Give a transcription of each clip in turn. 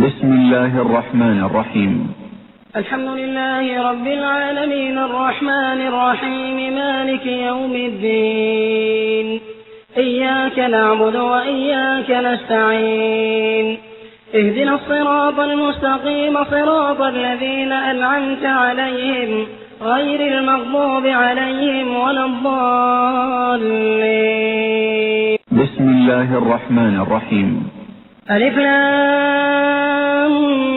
بسم الله الرحمن الرحيم. الحمد لله رب العالمين الرحمن الرحيم مالك يوم الدين. إياك نعبد وإياك نستعين. اهدنا الصراط المستقيم صراط الذين أنعمت عليهم غير المغضوب عليهم ولا الضالين. بسم الله الرحمن الرحيم. ألف لام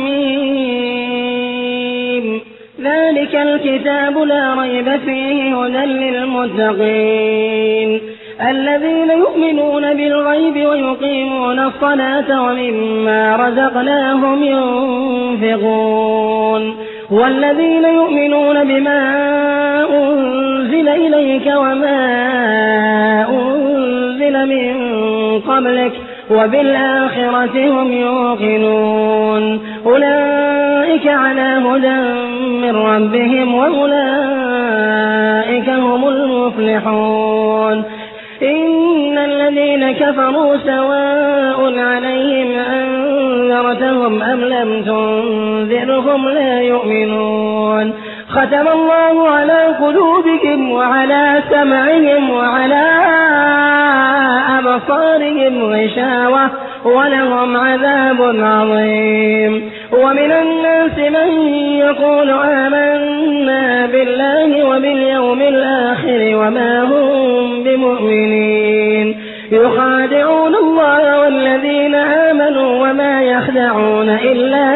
ميم. ذلك الكتاب لا ريب فيه هدى للمتقين الذين يؤمنون بالغيب ويقيمون الصلاة ومما رزقناهم ينفقون والذين يؤمنون بما أنزل إليك وما أنزل من قبلك وبالآخرة هم يوقنون أولئك على هدى من ربهم وأولئك هم المفلحون. إن الذين كفروا سواء عليهم أنذرتهم أم لم تنذرهم لا يؤمنون. ختم الله على قلوبهم وعلى سمعهم وعلى أبصارهم غشاوة ولهم عذاب عظيم. ومن الناس من يقول آمنا بالله وباليوم الآخر وما هم بمؤمنين يخادعون الله والذين آمنوا وما يخدعون إلا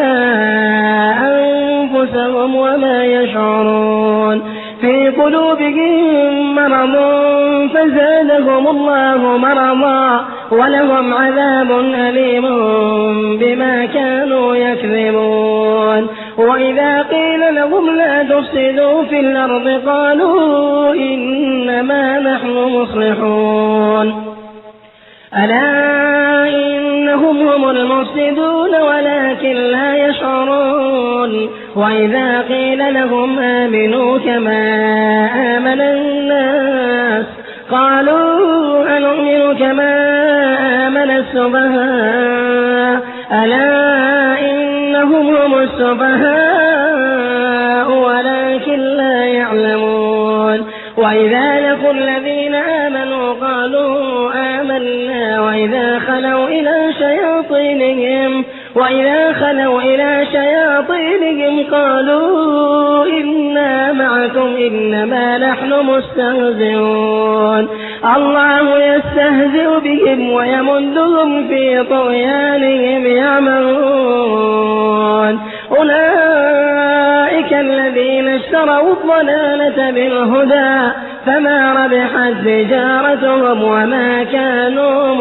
أنفسهم وما يشعرون. في قلوبهم مرض فزادهم الله مرضا ولهم عذاب أليم بما كانوا يكذبون. وإذا قيل لهم لا تفسدوا في الأرض قالوا إنما نحن مصلحون ألا إنهم هم المفسدون ولكن لا يشعرون. وإذا قيل لهم آمنوا كما آمن الناس قالوا أنؤمن كما آمن السفهاء ألا إنهم هم السفهاء ولكن لا يعلمون. وإذا لقوا الذين آمنوا قالوا آمنا وإذا خلوا إلى شياطينهم قالوا إنا معكم إنما نحن مستهزئون. الله يستهزئ بهم ويمدهم في طغيانهم يعمهون. أولئك الذين اشتروا الضلالة بالهدى فما ربحت تجارتهم وما كانوا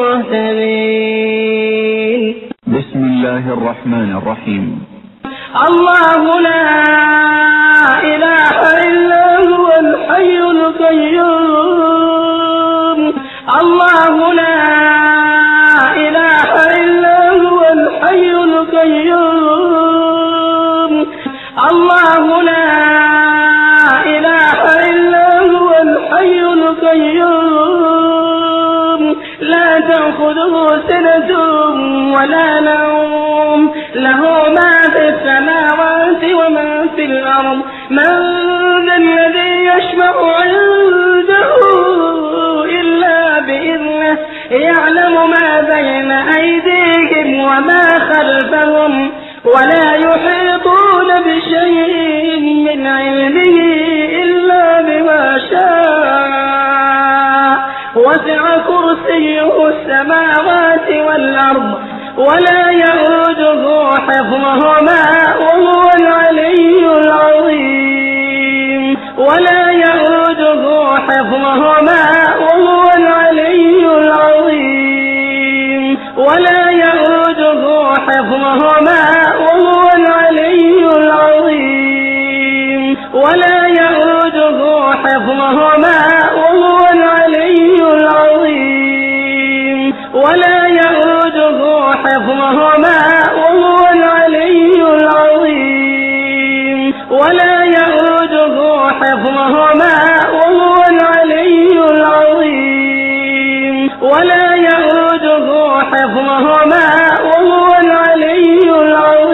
مهتدين. بسم الله الرحمن الرحيم. الله لا إله إلا هو الحي القيوم. الله لا إله إلا هو الحي القيوم. الله لا إله إلا هو الحي القيوم لا تأخذه سنة ولا نوم له ما في السماوات وما في الأرض. من ذا الذي يشفع عنده إلا بإذنه يعلم ما بين أيديهم وما خلفهم ولا يحيطون بشيء من علمه إلا بما شاء. وسع كرسيه السماوات والأرض ولا يؤوده حفظهما وهو العلي العظيم. ولا يؤوده حفظهما وهو العلي العظيم. ولا يؤوده حفظهما وهو العلي العظيم. ولا يؤوده حفظهما وهو العلي العظيم. ولا يؤوده حفظهما وهو العلي العظيم. ولا يؤوده حفظهما وهو العلي العظيم. ولا يؤوده حفظهما وهو العلي العظيم.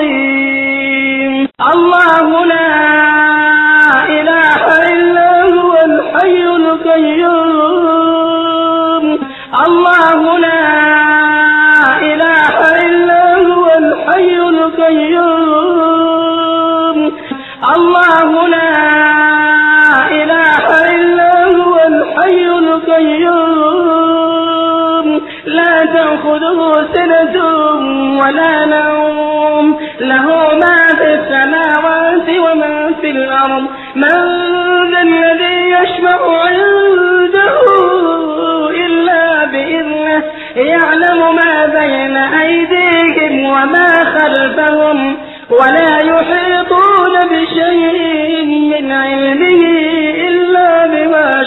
تأخذه سنة ولا نوم له ما في السماوات وما في الأرض من ذا الذي يشفع عنده إلا بإذنه يعلم ما بين أيديهم وما خلفهم ولا يحيطون بشيء من علمه إلا بما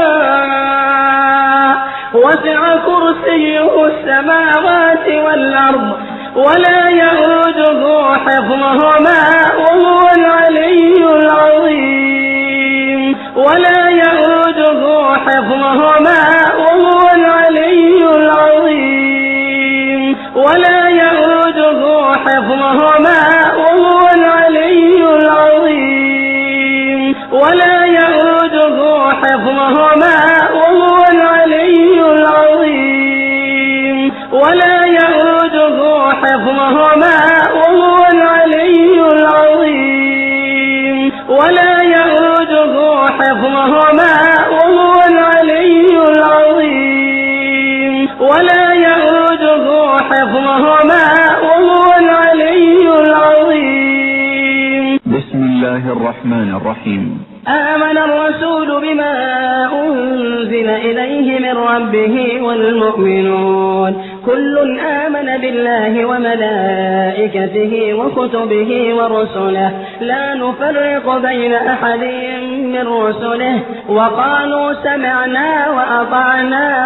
شاء وسع كرسيه السماوات والأرض ولا يؤوده حفظهما وهو العلي العظيم ولا يؤوده حفظهما وهو العلي العظيم ولا يؤوده حفظهما وهو العلي العظيم ولا يؤوده حفظهما وهو العلي العظيم ولا يؤوده حفظهما وهو العلي العظيم ولا يؤوده حفظهما وهو العلي العظيم ولا يؤوده حفظهما وهو العلي العظيم. بسم الله الرحمن الرحيم. آمن الرسول بما أنزل إليه من ربه والمؤمنون كل آمن بالله وملائكته وكتبه ورسله لا نفرق بين أحد من رسله وقالوا سمعنا وأطعنا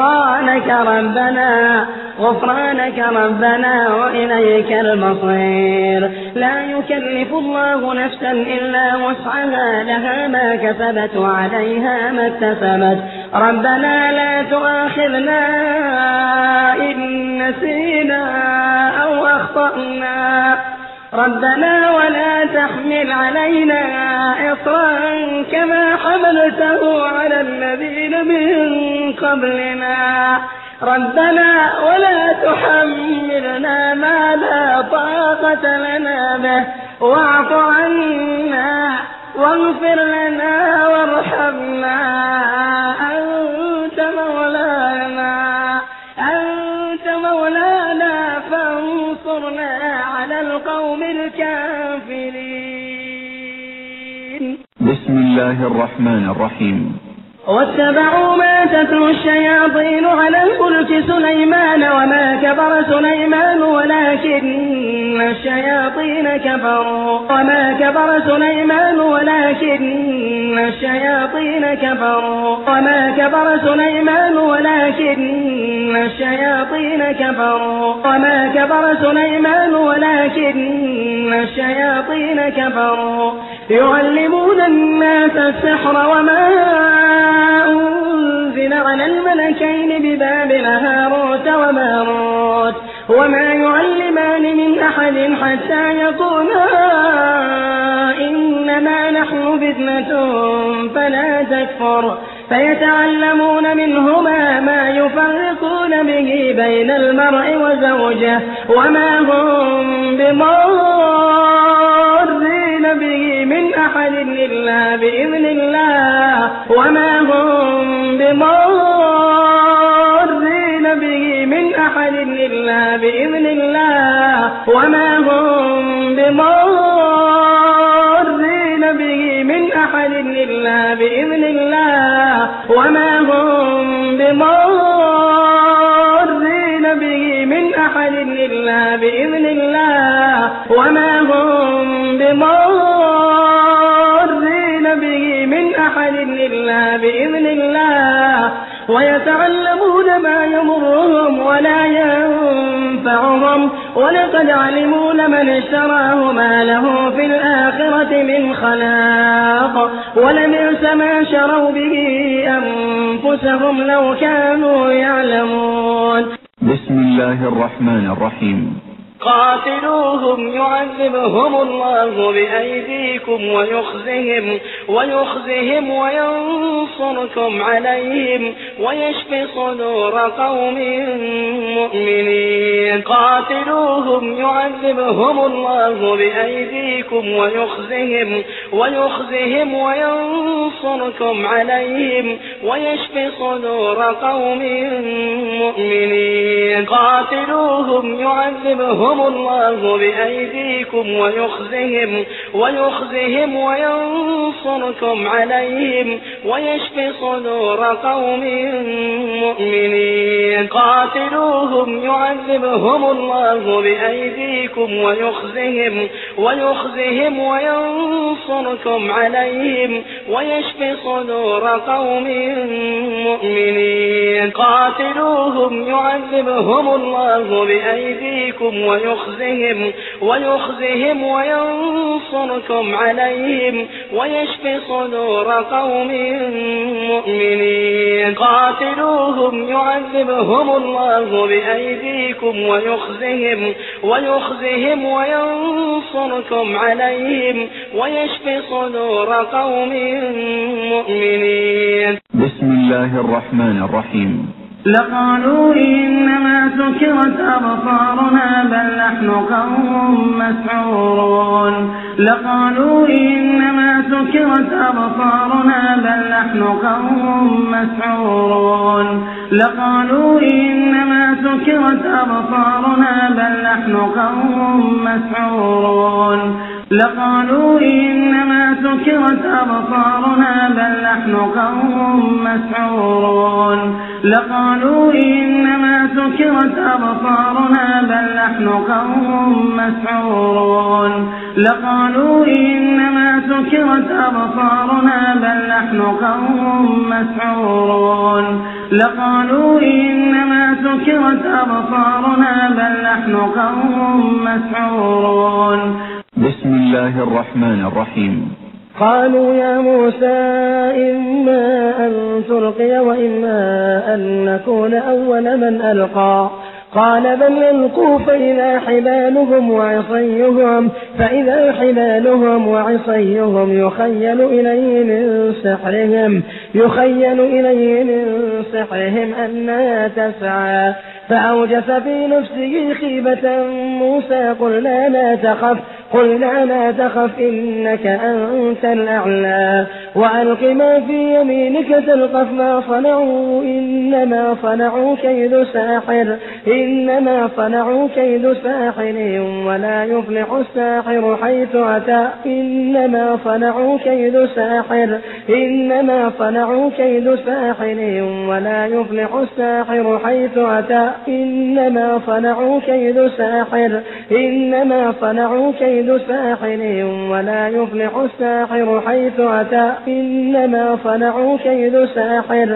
غفرانك ربنا وإليك المصير. لا يكلف الله نفسا إلا وسعها لها ما كسبت وعليها ما اكتسبت ربنا لا تؤاخذنا إن نسينا أو أخطأنا ربنا ولا تحمل علينا إصرا كما حملته على الذين من قبلنا ربنا ولا تحملنا ما لا طاقة لنا به واعف عنا واغفر لنا وارحمنا أنت مولانا فانصرنا على القوم الكافرين. بسم الله الرحمن الرحيم. واتبعوا ما تتلو الشياطين على الملك سليمان وما كفر سليمان ولكن الشياطين كفروا يعلمون الناس السحر وما أنزل على الملكين ببابل هاروت وماروت وما يعلمان من أحد حتى يقولا إنما نحن فتنة فلا تكفر فيتعلمون منهما ما يفرقون به بين المرء وزوجه وما هم بضارين به من أحد إلا بإذن الله وما هم بضارين به من أحد إلا بإذن الله وما هم بضارين به من أحد إلا بإذن الله وما هم بضارين به من أحد إلا بإذن الله وما هم بضارين به من أحد إلا بإذن الله ويتعلمون ما يضرهم ولا ينفعهم ولقد علموا لمن اشتراه ما له في الآخرة من خلاق ولبئس ما شروا به أنفسهم لو كانوا يعلمون. بسم الله الرحمن الرحيم. قاتلوهم يعذبهم الله بأيديكم ويخزهم وينصركم عليهم ويشف صدور قوم مؤمنين. قاتلوهم يعذبهم الله بأيديكم ويخزهم وينصركم عليهم ويشف صدور قوم مؤمنين. قاتلوهم يعذبهم الله بأيديكم ويخزهم وينصركم عليهم ويشف صدور قوم مؤمنين. قاتلوهم يعذبهم الله بأيديكم ويخزهم وينصركم عليهم ويشف صدور قوم مؤمنين. قاتلوهم يعذبهم الله بأيديكم ويخزهم وينصركم عليهم ويشف صدور قوم مؤمنين. قاتلوهم يعذبهم الله بأيديكم ويخزهم وينصركم عليهم ويشف صدور قوم مؤمنين. بسم الله الرحمن الرحيم. لقالوا إنما سكرت أبصارنا بل نحن قوم مسحورون. لقالوا إنما سكرت أبصارنا بل نحن قوم مسحورون. لقالوا إنما سكرت أبصارنا بل نحن قوم مسحورون. لقالوا إنما سكرت أبصارنا بل نحن قوم مسحورون. لقالوا إنما سكرت أبصارنا بل نحن قوم مسحورون. لقالوا إنما سكرت أبصارنا بل نحن قوم مسحورون. لقالوا إنما سكرت أبصارنا بل نحن قوم مسحورون. بسم الله الرحمن الرحيم. قالوا يا موسى إما أن تلقي وإما أن نكون أول من ألقى. قال بل ألقوا فإذا حبالهم وعصيهم يخيل إليه من سحرهم أنها تسعى. فأوجس في نفسه خيبة موسى قلنا لا تخف إنك أنت الأعلى وألق ما في يمينك تلقف ما صنعوا إنما صنعوا كيد ساحر ولا يفلح الساحر حيث أتى. إنما صنعوا كيد ساحر ولا يفلح الساحر حيث أتى. إنما صنعوا كيد ساحر ولا يفلح الساحر حيث أتى. إنما صنعوا كيد ساحر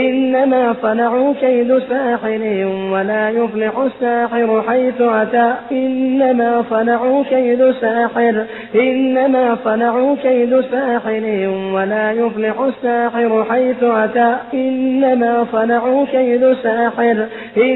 ولا يفلح الساحر حيث أتى. إنما صنعوا كيد ساحر ولا يفلح الساحر حيث أتى. إنما صنعوا كيد ساحر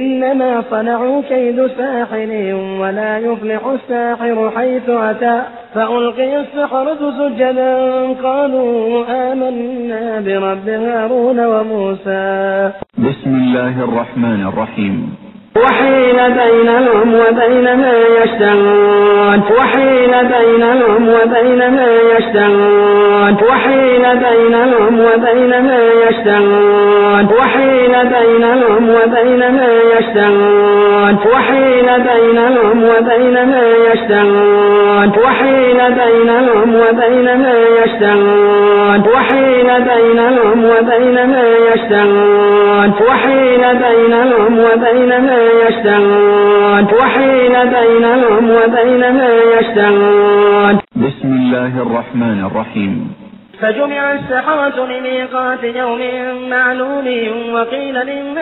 ولا يفلح الساحر حيث أتى. فألقي السحرة سجدا قالوا آمنا برب هارون وموسى. بسم الله الرحمن الرحيم. وحيل بينهم وبين ما يشتهون. وحيل بينهم وبين ما يشتهون. وحيل بينهم وبين ما يشتهون. وحيل بينهم وبين ما يشتهون. وحيل بينهم وبين ما يشتهون. وحيل بينهم وبين ما يشتهون. وحيل بينهم وبين ما يشتهون. وحيل بينهم وبين ما يشتهون. وحيل بينهم وبين ما يشتهون. بسم الله الرحمن الرحيم. فجمع السحرة لميقات يوم معلوم وقيل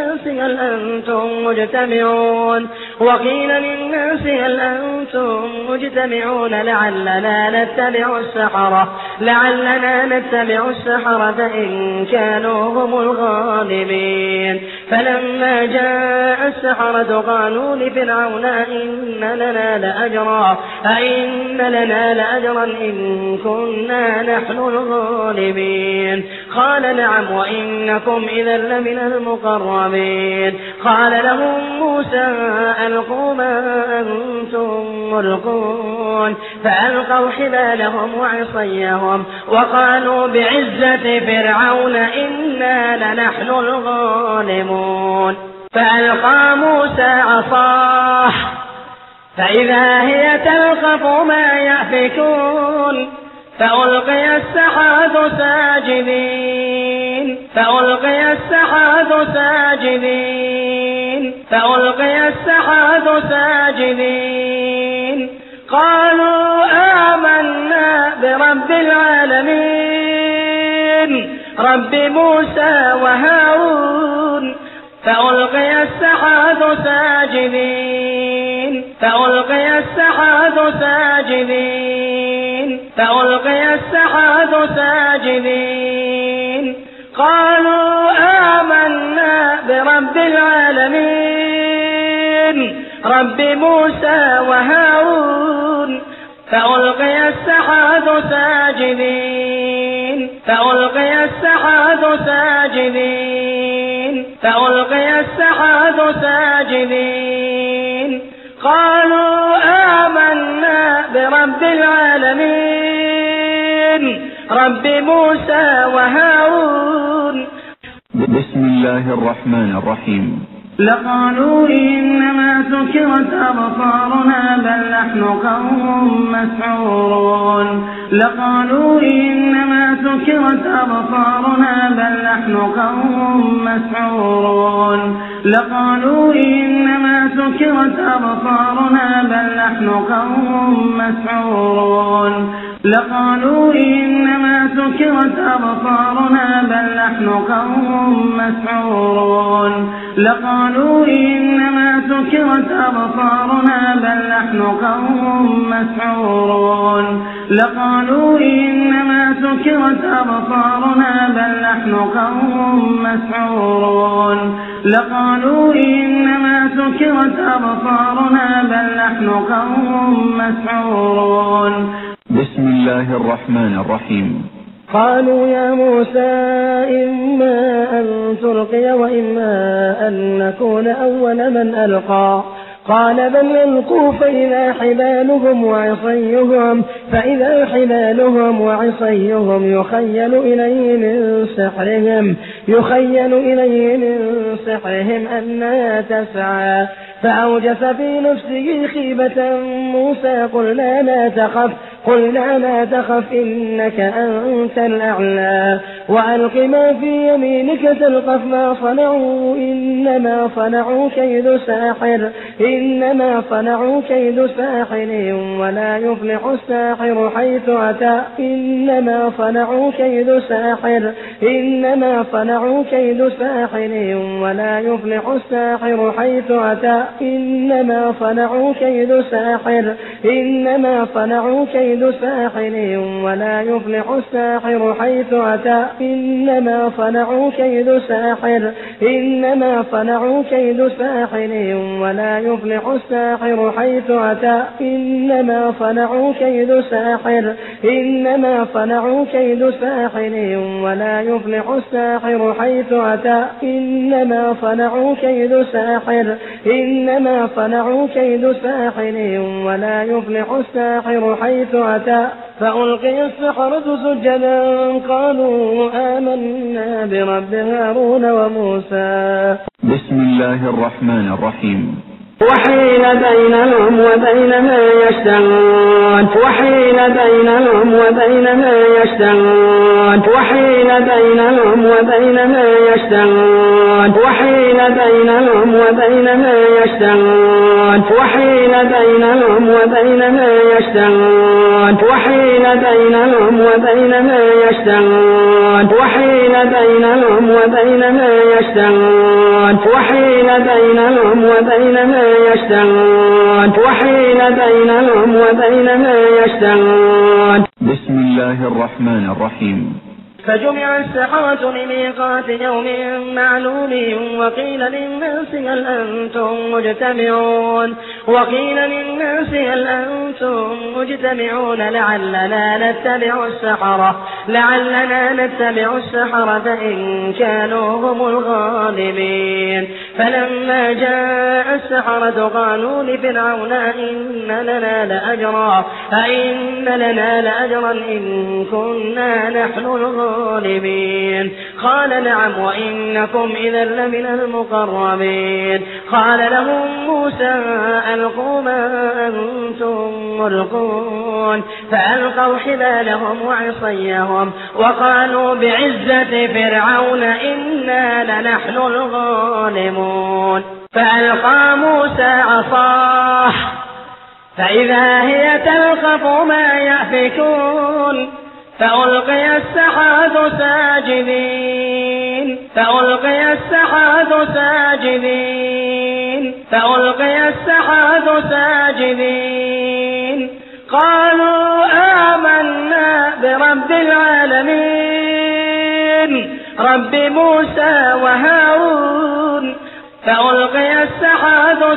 للناس هل أنتم مجتمعون لعلنا نتبع السحرة إن كانوا هم الغالبين. فلما جاء السحرة قالوا لفرعون أئن لنا لأجرا إن كنا نحن الغالبين. قال نعم وإنكم إذا لمن المقربين. قال لهم موسى ألقوا ما أنتم ملقون فألقوا حبالهم وعصيهم وقالوا بعزة فرعون إنا لنحن الغالبون. فألقى موسى عصاه فإذا هي تلقف ما يأفكون فألقي السحرة ساجدين قالوا آمنا برب العالمين رب موسى وهارون. فألقي السحرة ساجدين قالوا آمنا برب العالمين رب موسى وهارون. فألقي السحرة ساجدين قالوا آمنا برب العالمين رب موسى وهارون. بسم الله الرحمن الرحيم. لقالوا إنما سكرت أبصارنا بل نحن قوم مسحورون. بسم الله الرحمن الرحيم. قالوا يا موسى إما أن تلقي وإما أن نكون أول من ألقى. قال بل ألقوا فإذا حبالهم وعصيهم يخيل إليه من سحرهم أنها تسعى. فأوجس في نفسه خيبة موسى قلنا لا تخف إنك أنت الأعلى وألق ما في يمينك تلقف ما صنعوا إنما صنعوا كيد ساحر ولا يفلح الساحر حيث أتى. فألقي السحرة سجدا قالوا آمنا برب هارون وموسى. بسم الله الرحمن الرحيم. وحيل بينهم وبين ما يشتهون وحيل بينهم وبين ما يشتهون وحيل بينهم وبين ما يشتهون وحيل بينهم وبين ما يشتهون وحيل بينهم وبين ما يشتهون وحيل بينهم وبين ما يشتهون وحيل بينهم وبين ما يشتهون وحيل بينهم وبين ما يشتهون وحيل بينهم وبين ما يشتهون. بسم الله الرحمن الرحيم. فجمع السحرة لميقات يوم معلوم وقيل للناس هل أنتم مجتمعون لعلنا نتبع السحرة إن كانوا هم الغالبين. فلما جاء السحرة قالوا لفرعون أئن لنا لأجرا إن كنا نحن الغالبين. قال نعم وإنكم إذا لمن المقربين. قال لهم موسى ألقوا ما أنتم ملقون فألقوا حبالهم وعصيهم وقالوا بعزة فرعون إنا لنحن الغالبون. فألقى موسى عصاه فإذا هي تلقف ما يأفكون فألقي السحرة ساجدين قالوا آمنا برب العالمين رب موسى وهارون. فألقي السحرة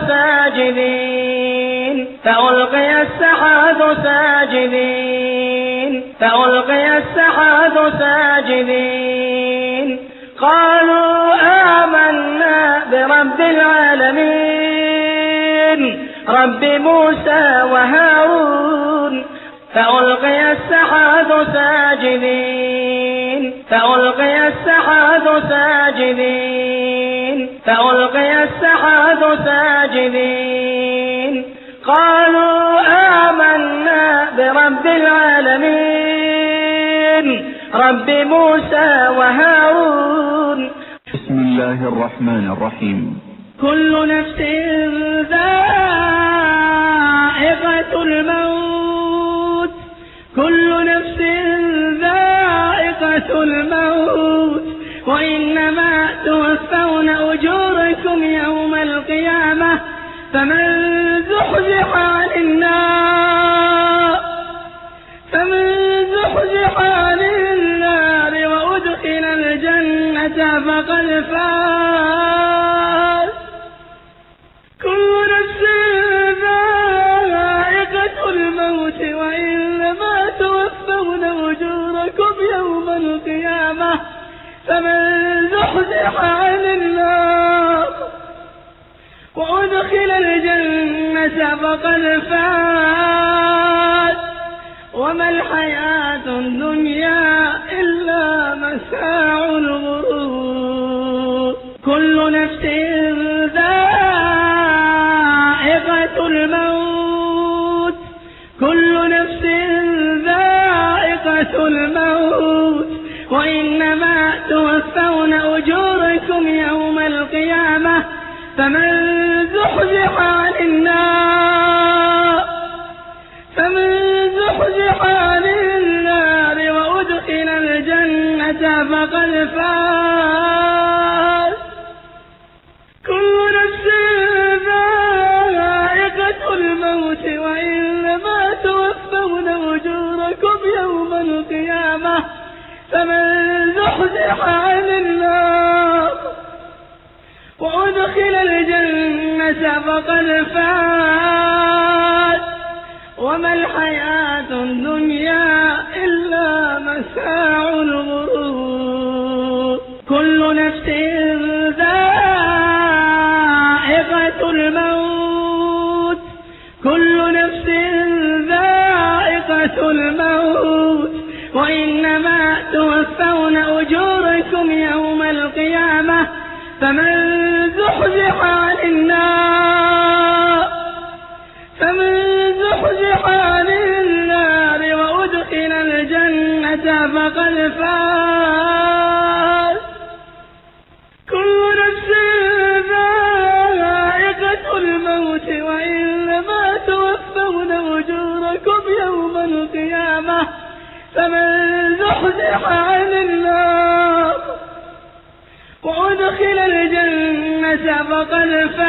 ساجدين قالوا آمنا برب العالمين رب موسى وهارون. فألقي السحرة ساجدين قالوا آمنا برب العالمين رب موسى وهارون. بسم الله الرحمن الرحيم. كل نفس ذائقة الموت وإنما توفون أجوركم يوم القيامة فمن زحزح عن النار وأدخل الجنة فقد فاز. كل نفس ذائقة الموت وإنما توفون أجوركم يوم القيامة فمن زحزح عن النار وأدخل الجنة فقد فاز وما الحياة الدنيا إلا متاع الغرور. كل نفس ذائقة الموت وإنما توفون أجوركم يوم القيامة فمن زحزح عن النار وأدخل الجنة فقد فاز. كل نفس ذائقة الموت وإنما توفون أجوركم يوم القيامة فمن زحزح عن النار وأدخل الجنة فقد فاز وما الحياة الدنيا إلا متاع الغرور. كل نفس ذائقة الموت وإنما توفون أجوركم يوم القيامة فمن زحزح عن النار فقد فاز كل نفس ذائقة الموت وإنما توفون أجوركم يوم القيامة فمن زحزح عن النار وأدخل الجنة فقد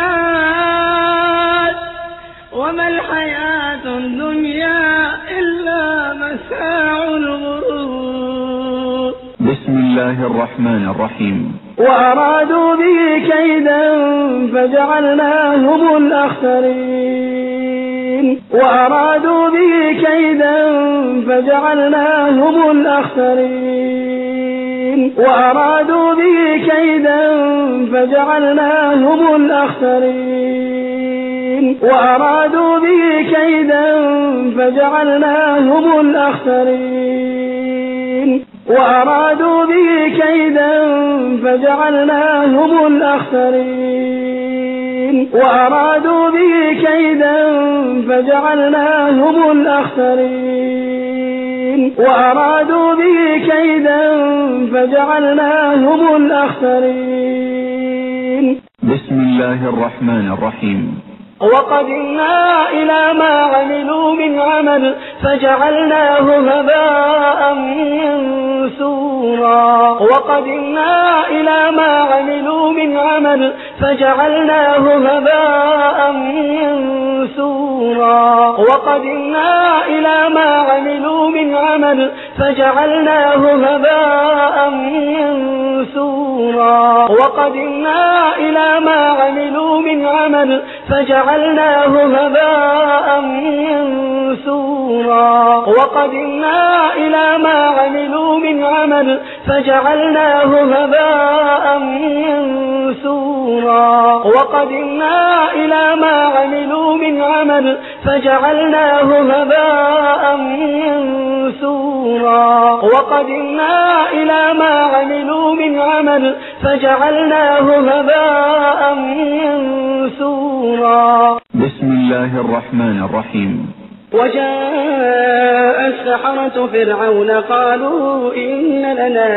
فاز وما الحياة الدنيا إلا متاع الغرور. بسم الله الرحمن الرحيم. وأرادوا به كيدا فجعلناهم الأخسرين. وأرادوا به كيدا فجعلناهم الأخسرين. وأرادوا به كيدا فجعلناهم الأخسرين. وأرادوا به كيدا فجعلناهم الأخسرين. وأرادوا به كيدا فجعلناهم الأخسرين. وأرادوا به كيدا فجعلناهم الأخسرين. وأرادوا به كيدا فجعلناهم الأخسرين. بسم الله الرحمن الرحيم. وقدمنا إلى ما عملوا من عمل فجعلناه هباء منثورا. وقدمنا إلى ما عملوا من عمل فجعلناه هباء منثورا. وقدمنا إلى ما عملوا من عمل فجعلناه هباء منثورا. وقدمنا إلى ما عملوا من عمل فجعلناه هباء منثورا. وقدمنا إلى ما عملوا من عمل فجعلناه هباء منثورا. وقدمنا إلى ما عملوا من عمل فجعلناه هباء منثورا. وقدمنا إلى ما عملوا من عمل فجعلناه هباء منثورا. بسم الله الرحمن الرحيم. وجاء السحرة فرعون قالوا إن لنا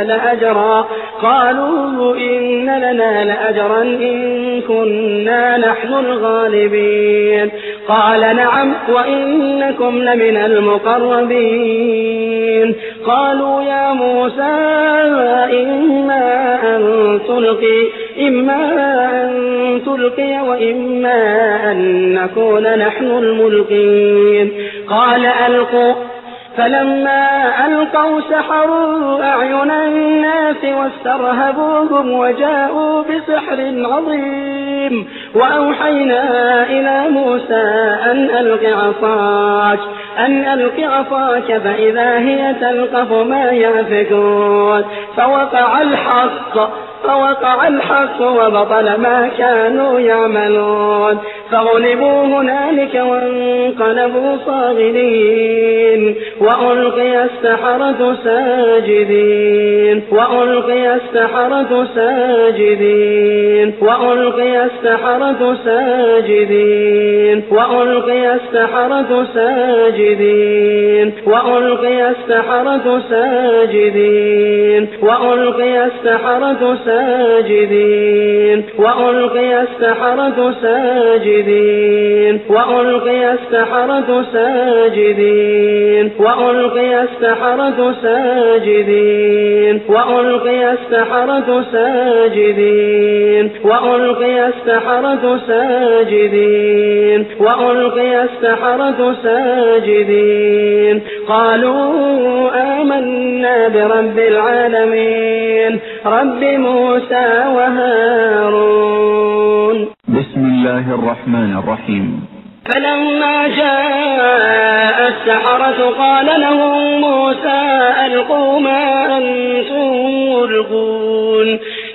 لأجرا إن كنا نحن الغالبين. قال نعم وإنكم لمن المقربين. قالوا يا موسى إما أن تلقي وإما أن نكون نحن الملقين. قال ألقوا. فلما ألقوا سحروا أعين الناس واسترهبوهم وجاءوا بسحر عظيم. وأوحينا إلى موسى أن ألق عصاك فإذا هي تلقف ما يأفكون. فوقع الحق وبطل ما كانوا يعملون. فغلبوا هنالك وانقلبوا صاغرين. وألقي السحرة ساجدين. وألقي السحرة ساجدين. وألقي السحرة ساجدين. وألقي السحرة ساجدين. وألقي السحرة ساجدين. وألقي السحرة ساجدين. وألقي السحرة ساجدين. وألقي السحرة ساجدين. وألقي السحرة ساجدين. وألقي السحرة ساجدين. وألقي السحرة ساجدين. وألقي السحرة ساجدين. قالوا آمنا برب العالمين رب موسى وهارون. بسم الله الرحمن الرحيم. فلما جاء السحرة قال لهم موسى ألقوا ما أنتم ملقون.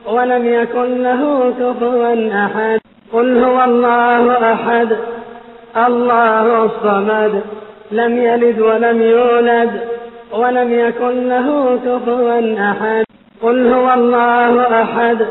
ولم يكن له كفوا أحد. قل هو الله أحد الله الصمد لم يلد ولم يولد ولم يكن له كفوا أحد. قل هو الله أحد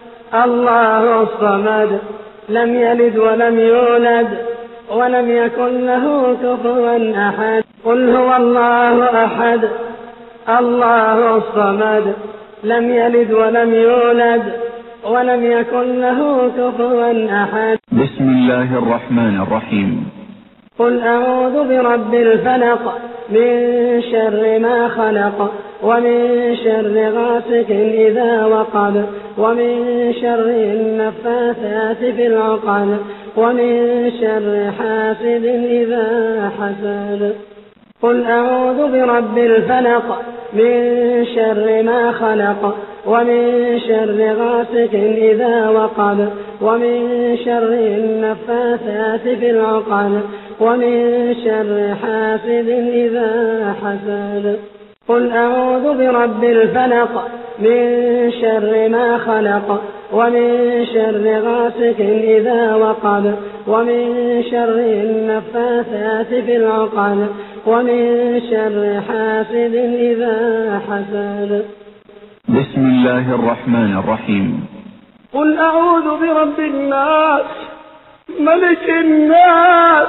الله الصمد لم يلد ولم يولد ولم يكن له كفوا أحد. قل هو الله أحد الله الصمد لم يلد ولم يولد ولم يكن له كفوا أحد. بسم الله الرحمن الرحيم. قل أعوذ برب الفلق من شر ما خلق ومن شر غاسق إذا وقب ومن شر النفاثات في العقد ومن شر حاسد إذا حسد. قل أعوذ برب الفلق من شر ما خلق ومن شر غاسق إذا وقب ومن شر النفاثات في العقد ومن شر حاسد إذا حسد. قل أعوذ برب الفلق من شر ما خلق ومن شر غاسق إذا وقب ومن شر النفاثات في العقد ومن شر حاسد إذا حسد. بسم الله الرحمن الرحيم. قل أعوذ برب الناس ملك الناس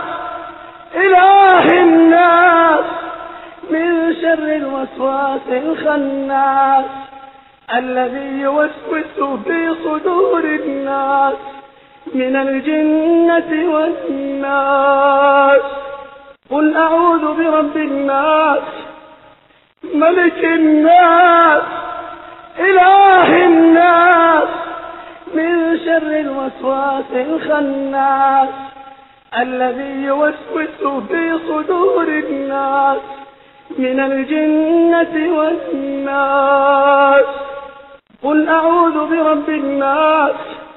إله الناس من شر الوسواس الخناس الذي يوسوس في صدور الناس من الجنة والناس. قل أعوذ برب الناس ملك الناس إله الناس من شر الوسواس الخناس الذي يوسوس في صدور الناس من الجنة والناس. قل أعوذ برب الناس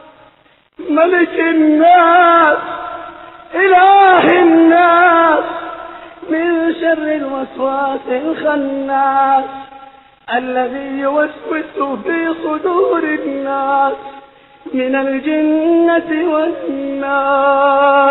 ملك الناس إله الناس من شر الوسواس الخناس الذي يوسوس في صدور الناس من الجنة والناس.